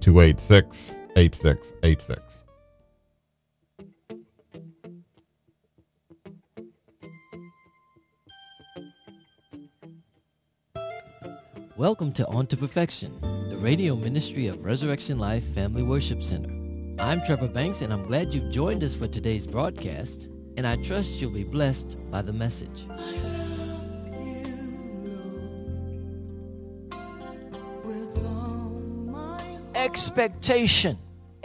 286-8686. Welcome to On to Perfection, the radio ministry of Resurrection Life Family Worship Center. I'm Trevor Banks, and I'm glad you've joined us for today's broadcast, and I trust you'll be blessed by the message. Expectation.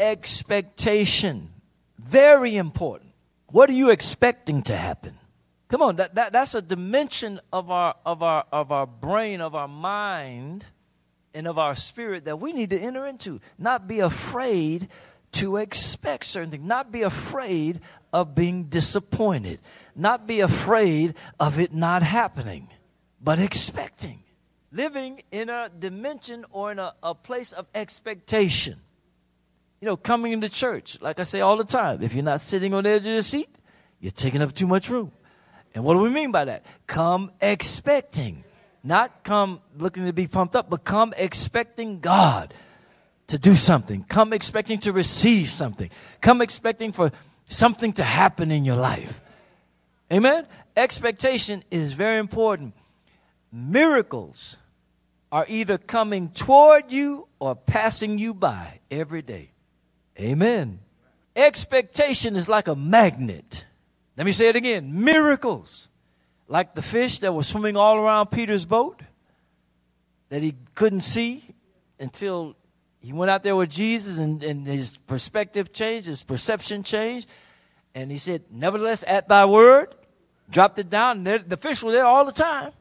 Very important. What are you expecting to happen? Come on, that's a dimension of our brain, of our mind, and of our spirit that we need to enter into. Not be afraid to expect certain things. Not be afraid of being disappointed. Not be afraid of it not happening, but expecting. Living in a dimension or in a place of expectation. You know, coming into church, like I say all the time, if you're not sitting on the edge of your seat, you're taking up too much room. And what do we mean by that? Come expecting. Not come looking to be pumped up, but come expecting God to do something. Come expecting to receive something. Come expecting for something to happen in your life. Amen? Expectation is very important. Miracles are either coming toward you or passing you by every day. Amen. Expectation is like a magnet. Let me say it again. Miracles, like the fish that was swimming all around Peter's boat that he couldn't see until he went out there with Jesus and his perspective changed, his perception changed. And he said, nevertheless, at thy word, dropped it down. And the fish were there all the time.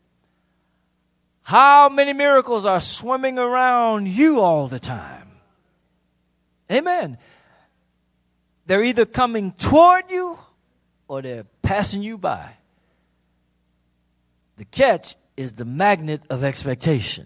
How many miracles are swimming around you all the time? Amen. They're either coming toward you or they're passing you by. The catch is the magnet of expectation.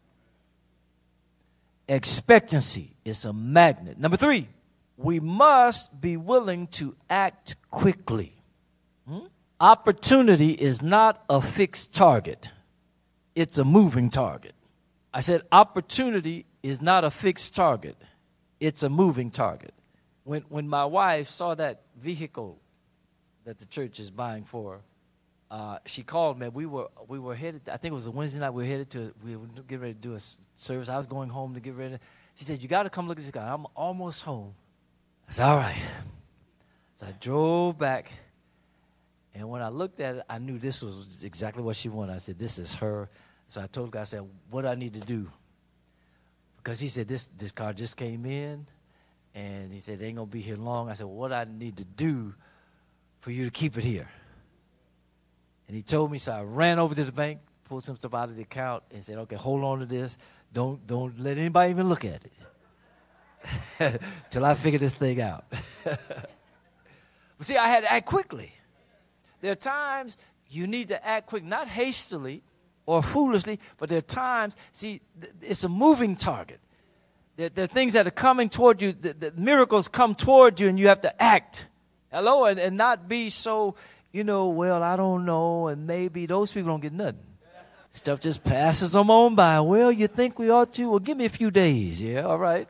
Expectancy is a magnet. Number 3, we must be willing to act quickly. Opportunity is not a fixed target. It's a moving target. I said opportunity is not a fixed target. It's a moving target. When my wife saw that vehicle that the church is buying for, she called me. We were headed, I think it was a Wednesday night, we were getting ready to do a service. I was going home to get ready. She said, you got to come look at this car. I'm almost home. I said, all right. So I drove back, and when I looked at it, I knew this was exactly what she wanted. I said, this is her. So I told the guy, I said, what do I need to do? Because he said, this car just came in, and he said, they ain't going to be here long. I said, well, what do I need to do for you to keep it here? And he told me, so I ran over to the bank, pulled some stuff out of the account, and said, okay, hold on to this. Don't let anybody even look at it till I figure this thing out. But see, I had to act quickly. There are times you need to act quick, not hastily or foolishly, but there are times, see, it's a moving target. There are things that are coming toward you, the miracles come toward you, and you have to act. Hello? And not be so, well, I don't know, and maybe those people don't get nothing. Stuff just passes them on by. Well, you think we ought to? Well, give me a few days. Yeah, all right.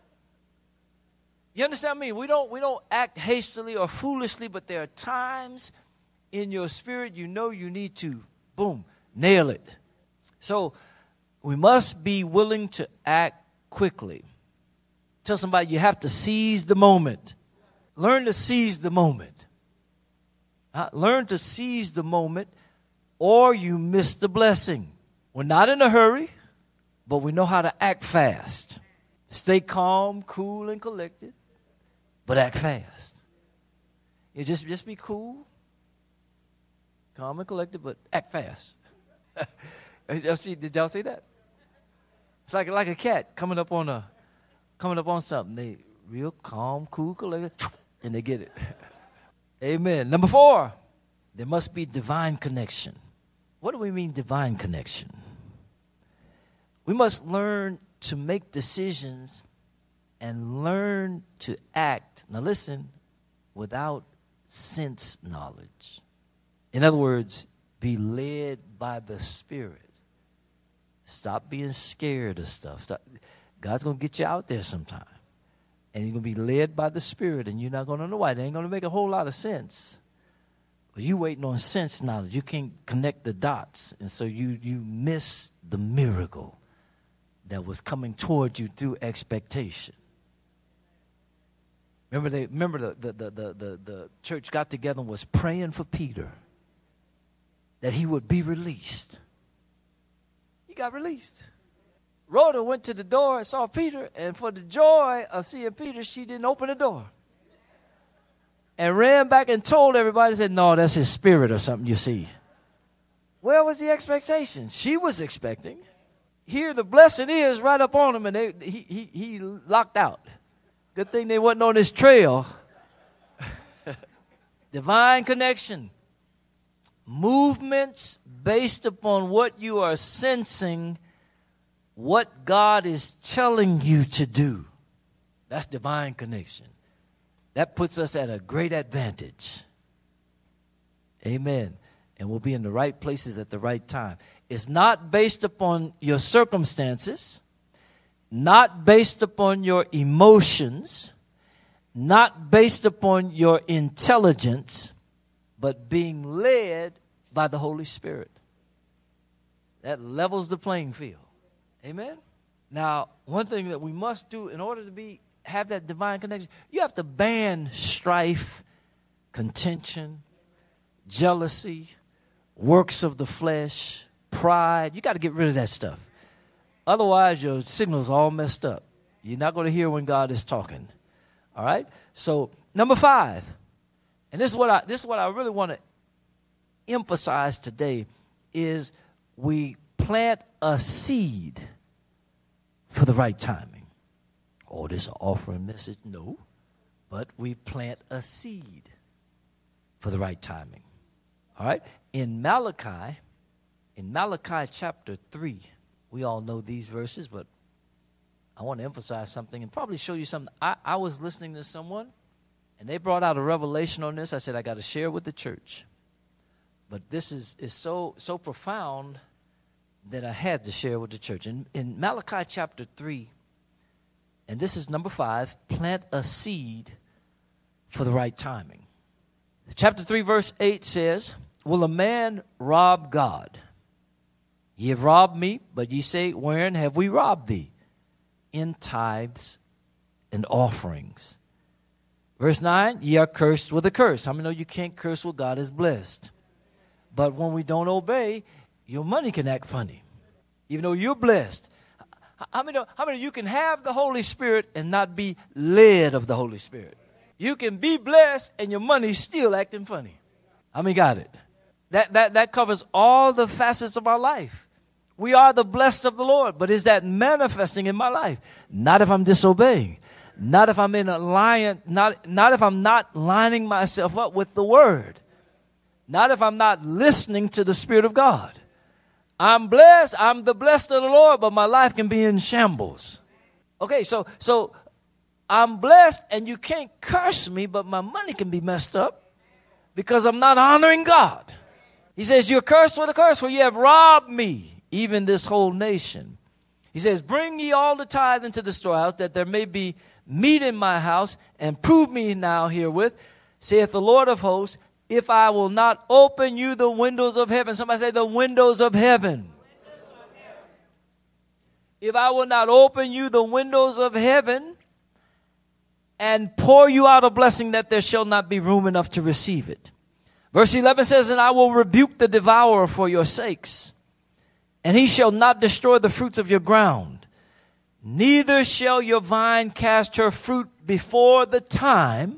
You understand me? We don't act hastily or foolishly, but there are times in your spirit you need to, boom, nail it. So we must be willing to act quickly. Tell somebody you have to seize the moment. Learn to seize the moment. Learn to seize the moment, or you miss the blessing. We're not in a hurry, but we know how to act fast. Stay calm, cool, and collected, but act fast. You just be cool, calm and collected, but act fast. Did y'all see that? It's like a cat coming up on something. They real calm, cool, collected, and they get it. Amen. Number 4, there must be divine connection. What do we mean divine connection? We must learn to make decisions and learn to act, now listen, without sense knowledge. In other words, be led by the Spirit. Stop being scared of stuff. God's going to get you out there sometime. And you're going to be led by the Spirit, and you're not going to know why. It ain't going to make a whole lot of sense. But you waiting on sense knowledge. You can't connect the dots. And so you miss the miracle that was coming toward you through expectation. Remember the church got together and was praying for Peter that he would be released. He got released. Rhoda went to the door and saw Peter, and for the joy of seeing Peter, she didn't open the door. And ran back and told everybody, said, no, that's his spirit or something you see. Where was the expectation? She was expecting. Here the blessing is right up on him, and he locked out. Good thing they wasn't on his trail. Divine connection. Movements based upon what you are sensing, what God is telling you to do. That's divine connection. That puts us at a great advantage. Amen. And we'll be in the right places at the right time. It's not based upon your circumstances, not based upon your emotions, not based upon your intelligence, but being led by the Holy Spirit. That levels the playing field. Amen? Now, one thing that we must do in order to have that divine connection, you have to ban strife, contention, jealousy, works of the flesh, pride. You got to get rid of that stuff. Otherwise, your signal's all messed up. You're not going to hear when God is talking. All right? So, number 5, and this is what I really want to emphasize today, is we plant a seed for the right timing. Oh, this is an offering message? No. But we plant a seed for the right timing. All right? In Malachi chapter 3, we all know these verses, but I want to emphasize something and probably show you something. I was listening to someone, and they brought out a revelation on this. I said, I got to share with the church. But this is so profound that I had to share with the church. In Malachi chapter 3, and this is number 5, plant a seed for the right timing. Chapter 3, verse 8 says, will a man rob God? Ye have robbed me, but ye say, wherein have we robbed thee? In tithes and offerings. Verse 9, ye are cursed with a curse. How many know you can't curse what God has blessed? But when we don't obey, your money can act funny, even though you're blessed. How many know you can have the Holy Spirit and not be led of the Holy Spirit? You can be blessed and your money's still acting funny. How many got it? That covers all the facets of our life. We are the blessed of the Lord, but is that manifesting in my life? Not if I'm disobeying. Not if I'm in alliance, not if I'm not lining myself up with the Word. Not if I'm not listening to the Spirit of God. I'm blessed. I'm the blessed of the Lord, but my life can be in shambles. Okay, so I'm blessed, and you can't curse me, but my money can be messed up because I'm not honoring God. He says, you're cursed with a curse, for ye have robbed me, even this whole nation. He says, bring ye all the tithe into the storehouse, that there may be meat in my house, and prove me now herewith, saith the Lord of hosts, if I will not open you the windows of heaven. Somebody say the windows of heaven. If I will not open you the windows of heaven and pour you out a blessing that there shall not be room enough to receive it. Verse 11 says, and I will rebuke the devourer for your sakes, and he shall not destroy the fruits of your ground. Neither shall your vine cast her fruit before the time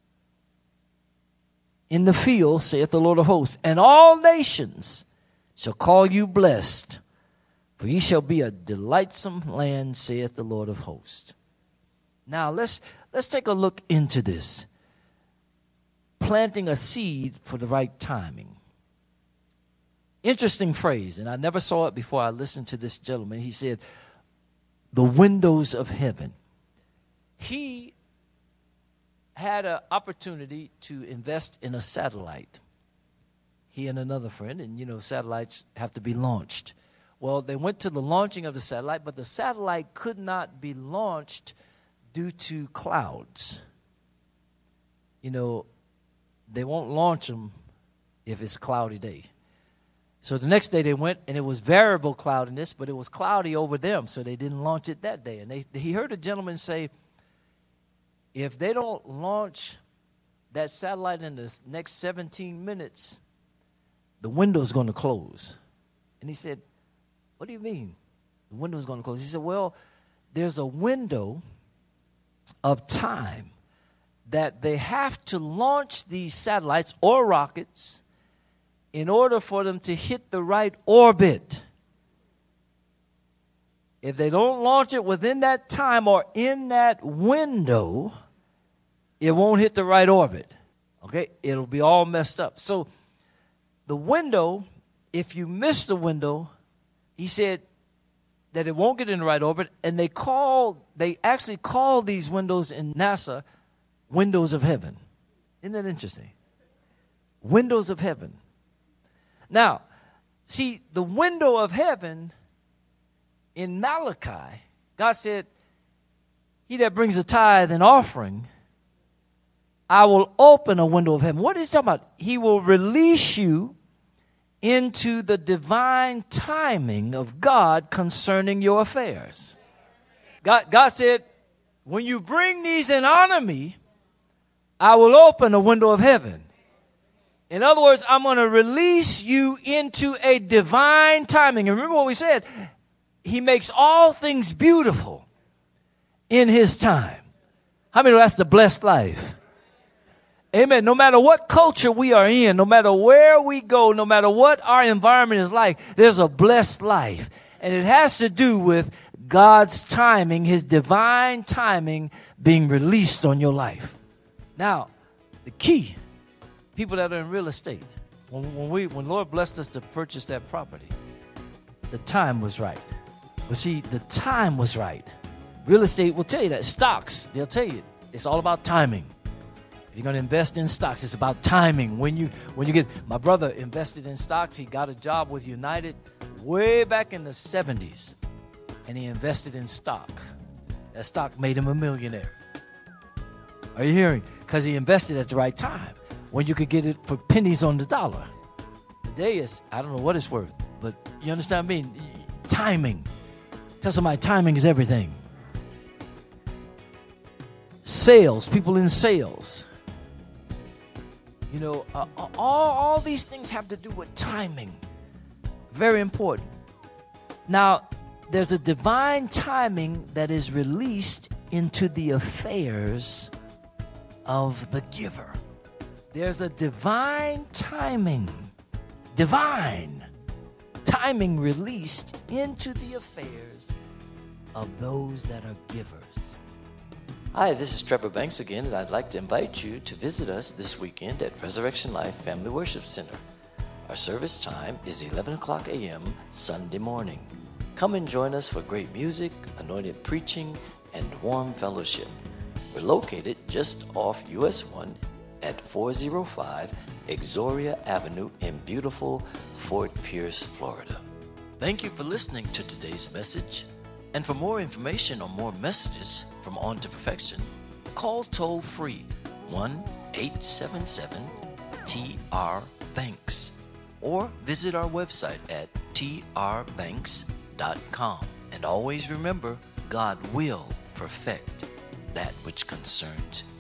in the field, saith the Lord of hosts. And all nations shall call you blessed, for ye shall be a delightsome land, saith the Lord of hosts. Now let's take a look into this. Planting a seed for the right timing. Interesting phrase, and I never saw it before I listened to this gentleman. He said, the windows of heaven. He had an opportunity to invest in a satellite. He and another friend, and satellites have to be launched. Well, they went to the launching of the satellite, but the satellite could not be launched due to clouds. You know, they won't launch them if it's a cloudy day. So the next day they went, and it was variable cloudiness, but it was cloudy over them, so they didn't launch it that day. And he heard a gentleman say, if they don't launch that satellite in the next 17 minutes, the window's going to close. And he said, what do you mean the window's going to close? He said, well, there's a window of time that they have to launch these satellites or rockets in order for them to hit the right orbit. If they don't launch it within that time or in that window, it won't hit the right orbit. Okay? It'll be all messed up. So the window, if you miss the window, he said that it won't get in the right orbit, and they actually call these windows in NASA windows of heaven. Isn't that interesting? Windows of heaven. Now, see, the window of heaven in Malachi, God said, he that brings a tithe and offering, I will open a window of heaven. What is he talking about? He will release you into the divine timing of God concerning your affairs. God said, when you bring these and honor me, I will open a window of heaven. In other words, I'm going to release you into a divine timing. And remember what we said, he makes all things beautiful in his time. How many know that's the blessed life? Amen. No matter what culture we are in, no matter where we go, no matter what our environment is like, there's a blessed life. And it has to do with God's timing, his divine timing being released on your life. Now, the key, people that are in real estate, when Lord blessed us to purchase that property, the time was right. But see, the time was right. Real estate will tell you that. Stocks, they'll tell you it's all about timing. If you're going to invest in stocks, it's about timing. When you get, my brother invested in stocks. He got a job with United way back in the 70s, and he invested in stock. That stock made him a millionaire. Are you hearing? Because he invested at the right time when you could get it for pennies on the dollar. Today is, I don't know what it's worth, but you understand what I mean? Timing. Tell somebody timing is everything. Sales, people in sales. You know, all these things have to do with timing. Very important. Now, there's a divine timing that is released into the affairs of the giver. There's a divine timing released into the affairs of those that are givers. Hi, this is Trevor Banks again, and I'd like to invite you to visit us this weekend at Resurrection Life Family Worship Center. Our service time is 11 o'clock a.m. Sunday morning. Come and join us for great music, anointed preaching, and warm fellowship. We're located just off US 1 at 405 Exoria Avenue in beautiful Fort Pierce, Florida. Thank you for listening to today's message. And for more information or more messages from On to Perfection, call toll-free 1-877-TR-BANKS or visit our website at trbanks.com. And always remember, God will perfect that which concerns